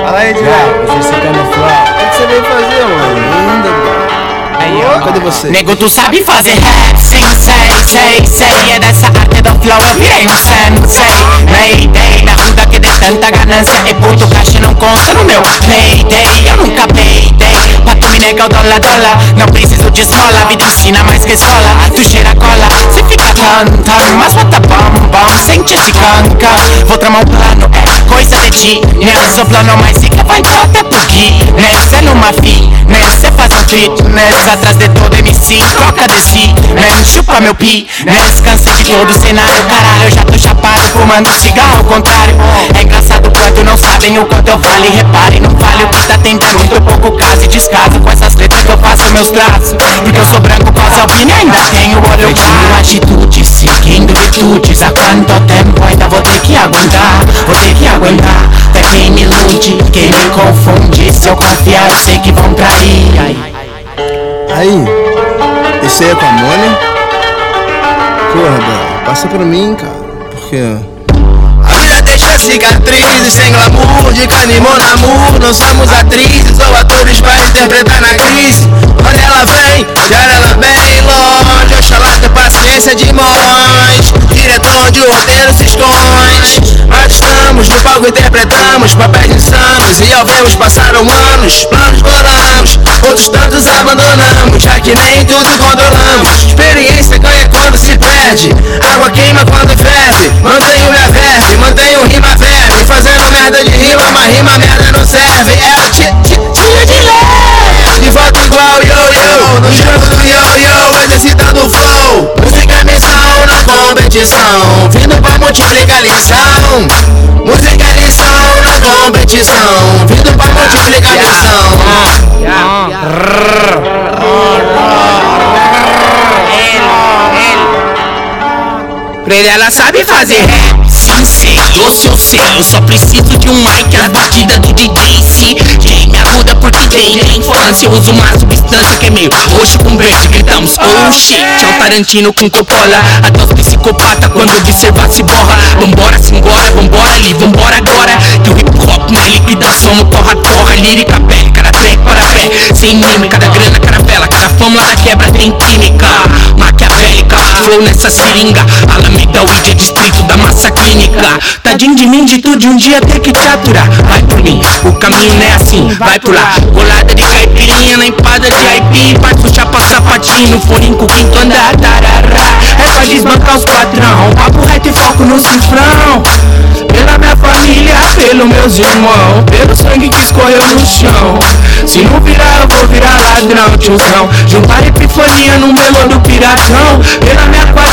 Fala aí, Thiago. Exercitando o flow. O que você veio fazer, mano? Linda, mano. Aí, ó. Cadê você? Nego, tu sabe fazer rap, sim, sei. É dessa arte do flow, eu virei um sensei. Mayday, na ruda que dê tanta ganância. E puto caixa não conta no meu payday. Eu nunca peidei, pra tu me nega o dólar. Não preciso de esmola, a vida ensina mais que escola. Tu cheira cola, cê fica cantando, mas bota bom, sente esse canca. Vou tramar um plano, é coisa de ti. Nesse plano mais rica vai dar até porque nessa numa fi, nessa faz um fitness. Atrás de todo MC, troca de si, man, chupa meu pi. Nesse cansei de todo cenário, caralho, eu já tô chapado, fumando cigarro ao contrário. É engraçado quanto não sabem o quanto eu falo. E reparem, não vale o que tá tentando, muito pouco caso e descaso com essas letras que eu faço meus traços. Porque eu sou branco, causa albina e ainda tenho olho claro. Atitude, seguindo virtudes, há quanto tempo ainda vou ter que aguentar? Até quem me ilude, quem me confunde, se eu confiar eu sei que vão trair. Aí, esse aí é com a Mônia? Porra, velho, passa pra mim, cara. Porque a vida deixa cicatrizes sem glamour, de canimon namur. Não somos atrizes ou atores pra interpretar na crise. Quando ela vem, já ela bem longe. Oxalá ter paciência de monge. Diretor de roteiro se esconde. Mas estamos no palco, interpretamos papéis insanos. E ao vermos passaram anos, planos bolamos, outros tantos abandonamos, já que nem tudo controlamos. Experiência ganha quando se perde, água queima quando ferve. Mantenho minha verve, mantenho rima verve. Fazendo merda de rima, mas rima merda não serve. É o tio de leve, de volta igual yo-yo, no jogo do yo-yo, exercitando o flow. Música é missão na competição, vindo pra multiplicar lição. Música é lição na competição, vindo pra multiplicar lição. Ela sabe fazer rap, sim sei, eu sei. Eu só preciso de um mic, as batidas do DJ CJ me ajuda porque desde a infância eu uso uma substância que é meio roxo com verde. Gritamos oh shit, tchau Tarantino com Coppola. Até os psicopatas quando observar se borra. Vambora, simbora, vambora ali, vambora agora. Que o hip hop não é liquidação, no torra, lírica, pele, cara trem, para pé. Sem mímica, da grana, caravela, cada fórmula da quebra tem química maquiavélica, flow nessa seringa. Alameda, Uídia, distrito da massa clínica. Tadinho de mim, de tudo, um dia ter que te aturar. Vai por mim, o caminho não é assim, vai por lá. Bolada de caipirinha na empada de IP. Vai puxar pra sapatinho no fone com o quinto andar, tarará. É pra desbancar os patrão, papo reto e foco no cifrão. Pela minha família, pelos meus irmãos, pelo sangue que escorreu no chão. Se não virar eu vou virar ladrão, tiozão. Juntar epifania no melô do piratão. Pela minha qualidade